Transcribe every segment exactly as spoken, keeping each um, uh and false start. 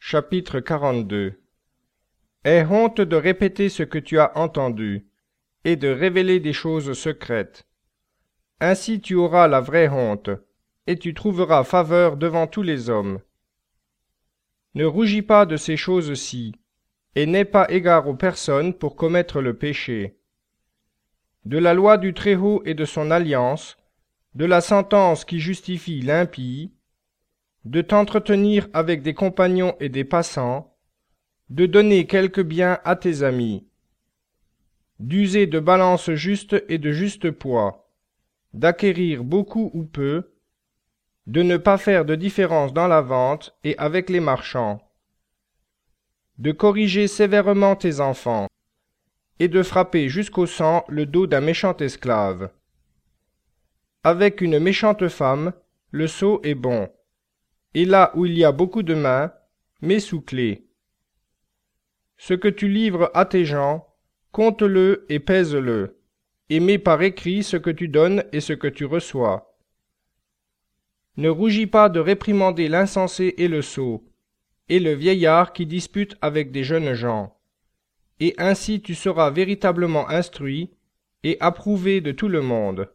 Chapitre quarante-deux. Aie honte de répéter ce que tu as entendu, et de révéler des choses secrètes. Ainsi tu auras la vraie honte, et tu trouveras faveur devant tous les hommes. Ne rougis pas de ces choses-ci, et n'aie pas égard aux personnes pour commettre le péché. De la loi du Très-Haut et de son alliance, de la sentence qui justifie l'impie, de t'entretenir avec des compagnons et des passants, de donner quelque bien à tes amis, d'user de balance juste et de juste poids, d'acquérir beaucoup ou peu, de ne pas faire de différence dans la vente et avec les marchands, de corriger sévèrement tes enfants, et de frapper jusqu'au sang le dos d'un méchant esclave. Avec une méchante femme, le sceau est bon, et là où il y a beaucoup de mains, mets sous clé. Ce que tu livres à tes gens, compte-le et pèse-le, et mets par écrit ce que tu donnes et ce que tu reçois. Ne rougis pas de réprimander l'insensé et le sot, et le vieillard qui dispute avec des jeunes gens. Et ainsi tu seras véritablement instruit et approuvé de tout le monde.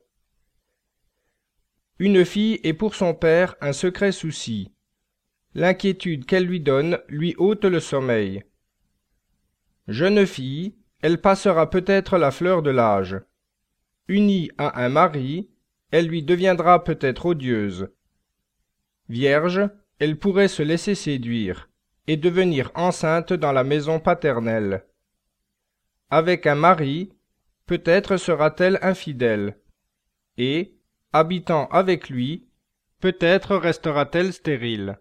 Une fille est pour son père un secret souci. L'inquiétude qu'elle lui donne lui ôte le sommeil. Jeune fille, elle passera peut-être la fleur de l'âge. Unie à un mari, elle lui deviendra peut-être odieuse. Vierge, elle pourrait se laisser séduire et devenir enceinte dans la maison paternelle. Avec un mari, peut-être sera-t-elle infidèle, et, habitant avec lui, peut-être restera-t-elle stérile.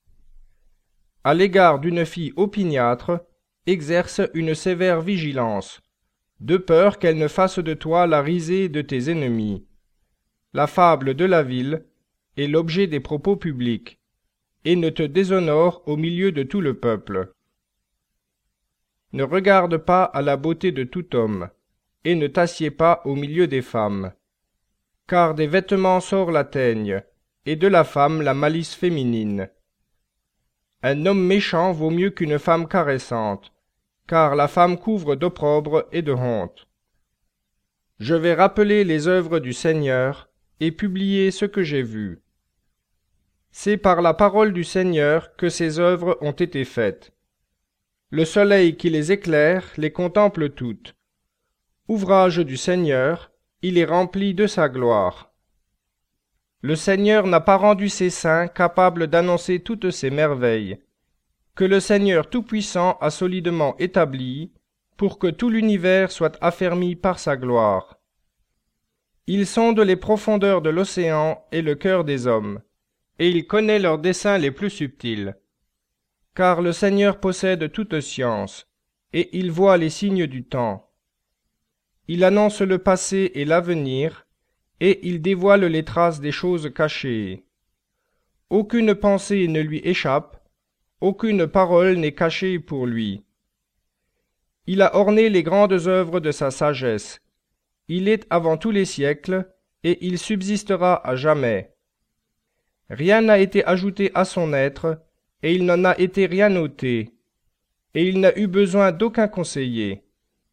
À l'égard d'une fille opiniâtre, exerce une sévère vigilance, de peur qu'elle ne fasse de toi la risée de tes ennemis, la fable de la ville et l'objet des propos publics, et ne te déshonore au milieu de tout le peuple. Ne regarde pas à la beauté de tout homme, et ne t'assieds pas au milieu des femmes, car des vêtements sort la teigne, et de la femme la malice féminine. Un homme méchant vaut mieux qu'une femme caressante, car la femme couvre d'opprobre et de honte. Je vais rappeler les œuvres du Seigneur, et publier ce que j'ai vu. C'est par la parole du Seigneur que ces œuvres ont été faites. Le soleil qui les éclaire les contemple toutes. Ouvrage du Seigneur, il est rempli de sa gloire. Le Seigneur n'a pas rendu ses saints capables d'annoncer toutes ces merveilles, que le Seigneur Tout-Puissant a solidement établi, pour que tout l'univers soit affermi par sa gloire. Il sonde les profondeurs de l'océan et le cœur des hommes, et il connaît leurs desseins les plus subtils. Car le Seigneur possède toute science, et il voit les signes du temps. Il annonce le passé et l'avenir, et il dévoile les traces des choses cachées. Aucune pensée ne lui échappe, aucune parole n'est cachée pour lui. Il a orné les grandes œuvres de sa sagesse. Il est avant tous les siècles, et il subsistera à jamais. Rien n'a été ajouté à son être, et il n'en a été rien ôté, et il n'a eu besoin d'aucun conseiller.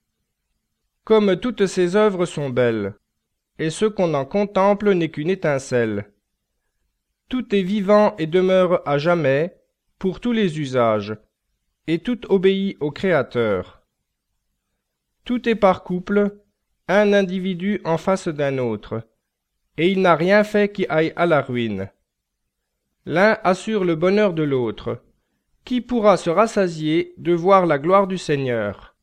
Comme toutes ses œuvres sont belles, et ce qu'on en contemple n'est qu'une étincelle. Tout est vivant et demeure à jamais, pour tous les usages, et tout obéit au Créateur. Tout est par couple, un individu en face d'un autre, et il n'a rien fait qui aille à la ruine. L'un assure le bonheur de l'autre. Qui pourra se rassasier de voir la gloire du Seigneur?